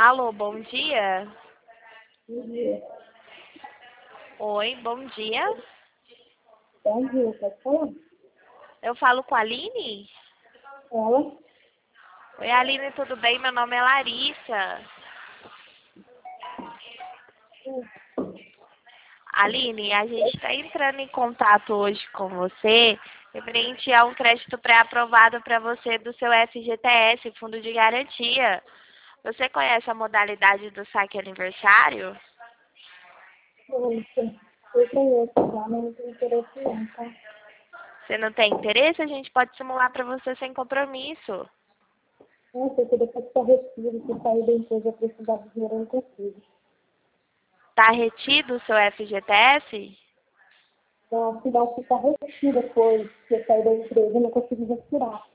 Alô, bom dia. Bom dia. Oi, bom dia. Bom dia, pode falar? Eu falo com a Aline? Ela? Oi, Aline, tudo bem? Meu nome é Larissa. Aline, a gente está entrando em contato hoje com você referente a um crédito pré-aprovado para você do seu FGTS, Fundo de Garantia. Você conhece a modalidade do saque aniversário? Nossa, eu conheço já, mas não tenho interesse não, tá? Você não tem interesse? A gente pode simular para você sem compromisso. Nossa, eu queria ficar retido, se sair da empresa precisar de dinheiro, eu não consigo. Tá retido o seu FGTS? Então, se não ficar retida depois que eu sair da empresa, eu não consigo retirar.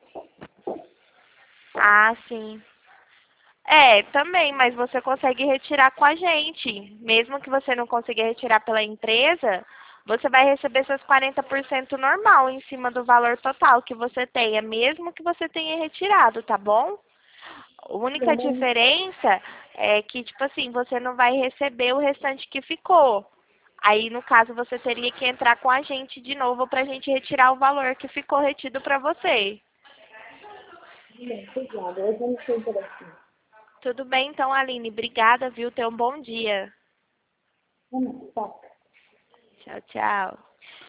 Ah, sim. É, também, mas você consegue retirar com a gente. Mesmo que você não consiga retirar pela empresa, você vai receber seus 40% normal em cima do valor total que você tenha, mesmo que você tenha retirado, tá bom? A única Não, diferença é que, tipo assim, você não vai receber o restante que ficou. Aí, no caso, você teria que entrar com a gente de novo pra gente retirar o valor que ficou retido pra você. não, obrigada. Hoje eu não tenho interesse. Tudo bem, então, Aline. Obrigada, viu? Tenha um bom dia. Não, tá. Tchau, tchau.